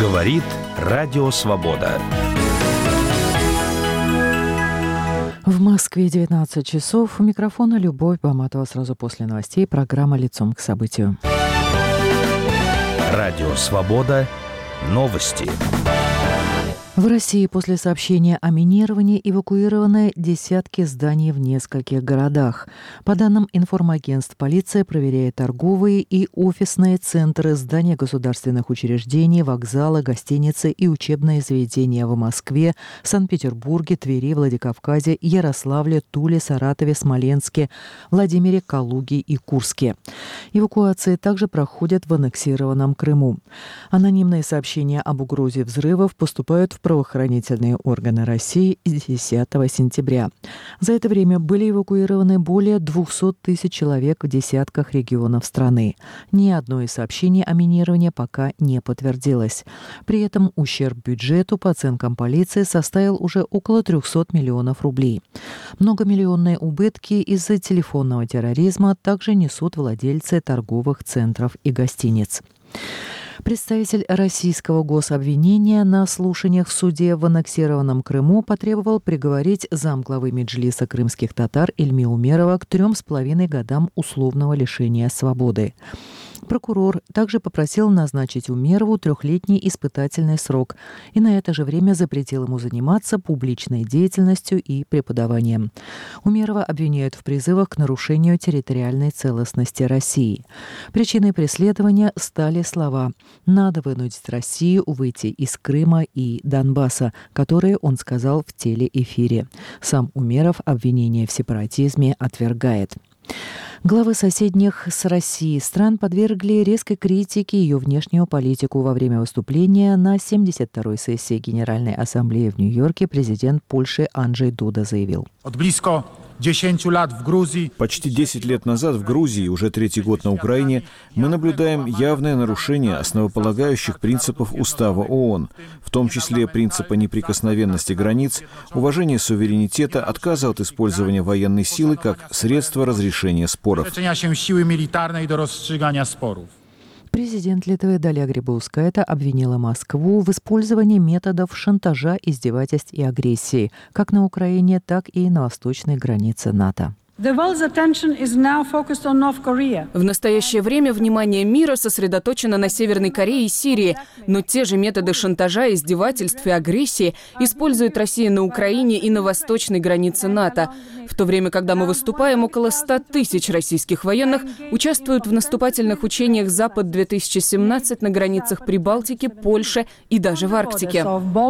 Говорит Радио Свобода. В Москве 19 часов. У микрофона Любовь Баматова. Сразу после новостей программа «Лицом к событию». Радио Свобода. Новости. В России после сообщения о минировании эвакуированы десятки зданий в нескольких городах. По данным информагентств, полиция проверяет торговые и офисные центры, здания государственных учреждений, вокзалы, гостиницы и учебные заведения в Москве, Санкт-Петербурге, Твери, Владикавказе, Ярославле, Туле, Саратове, Смоленске, Владимире, Калуге и Курске. Эвакуации также проходят в аннексированном Крыму. Анонимные сообщения об угрозе взрывов поступают в правоохранительные органы России с 10 сентября. За это время были эвакуированы более 200 тысяч человек в десятках регионов страны. Ни одно из сообщений о минировании пока не подтвердилось. При этом ущерб бюджету, по оценкам полиции, составил уже около 300 миллионов рублей. Многомиллионные убытки из-за телефонного терроризма также несут владельцы торговых центров и гостиниц. Представитель российского гособвинения на слушаниях в суде в аннексированном Крыму потребовал приговорить замглавы Меджлиса крымских татар Ильми Умерова к 3,5 годам условного лишения свободы. Прокурор также попросил назначить Умерову 3-летний испытательный срок и на это же время запретил ему заниматься публичной деятельностью и преподаванием. Умерова обвиняют в призывах к нарушению территориальной целостности России. Причиной преследования стали слова «надо вынудить Россию выйти из Крыма и Донбасса», которые он сказал в телеэфире. Сам Умеров обвинение в сепаратизме отвергает. Главы соседних с Россией стран подвергли резкой критике ее внешнюю политику. Во время выступления на 72-й сессии Генеральной Ассамблеи в Нью-Йорке президент Польши Анджей Дуда заявил: Почти 10 лет назад в Грузии, уже 3-й год на Украине, мы наблюдаем явное нарушение основополагающих принципов Устава ООН, в том числе принципа неприкосновенности границ, уважения суверенитета, отказа от использования военной силы как средства разрешения споров. Президент Литвы Даля Грибаускайте обвинила Москву в использовании методов шантажа, издевательств и агрессии как на Украине, так и на восточной границе НАТО. В настоящее время внимание мира сосредоточено на Северной Корее и Сирии, но те же методы шантажа, издевательств и агрессии использует Россия на Украине и на восточной границе НАТО. В то время, когда мы выступаем, около 100 тысяч российских военных участвуют в наступательных учениях «Запад-2017» на границах Прибалтики, Польши и даже в Арктике.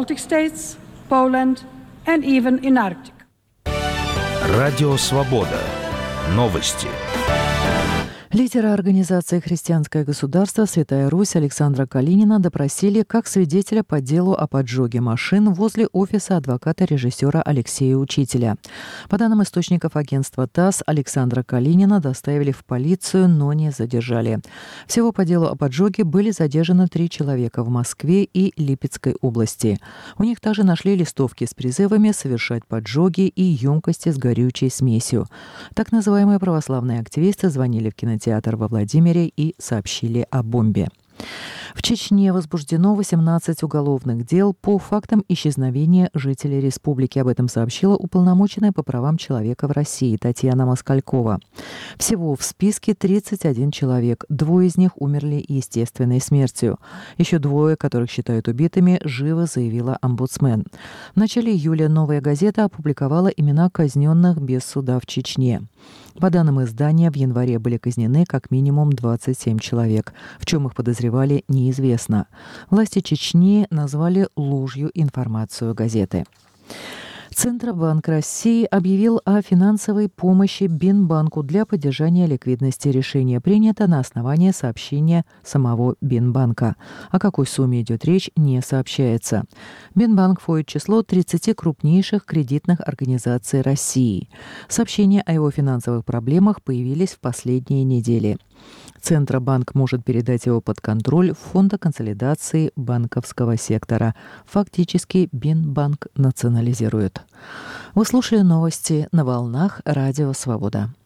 Радио Свобода. Новости. Лидера организации «Христианское государство. Святая Русь» Александра Калинина допросили как свидетеля по делу о поджоге машин возле офиса адвоката-режиссера Алексея Учителя. По данным источников агентства ТАСС, Александра Калинина доставили в полицию, но не задержали. Всего по делу о поджоге были задержаны 3 человека в Москве и Липецкой области. У них также нашли листовки с призывами совершать поджоги и емкости с горючей смесью. Так называемые православные активисты звонили в кинотеатр во Владимире и сообщили о бомбе. В Чечне возбуждено 18 уголовных дел по фактам исчезновения жителей республики. Об этом сообщила уполномоченная по правам человека в России Татьяна Москалькова. Всего в списке 31 человек. 2 из них умерли естественной смертью. Еще 2, которых считают убитыми, живы, заявила омбудсмен. В начале июля «Новая газета» опубликовала имена казненных без суда в Чечне. По данным издания, в январе были казнены как минимум 27 человек. В чем их подозревали, неизвестно. Власти Чечни назвали ложью информацию газеты. Центробанк России объявил о финансовой помощи Бинбанку для поддержания ликвидности. Решение принято на основании сообщения самого Бинбанка. О какой сумме идет речь, не сообщается. Бинбанк входит в число 30 крупнейших кредитных организаций России. Сообщения о его финансовых проблемах появились в последние недели. Центробанк может передать его под контроль Фонда консолидации банковского сектора. Фактически Бинбанк национализирует. Вы слушали новости на волнах Радио Свобода.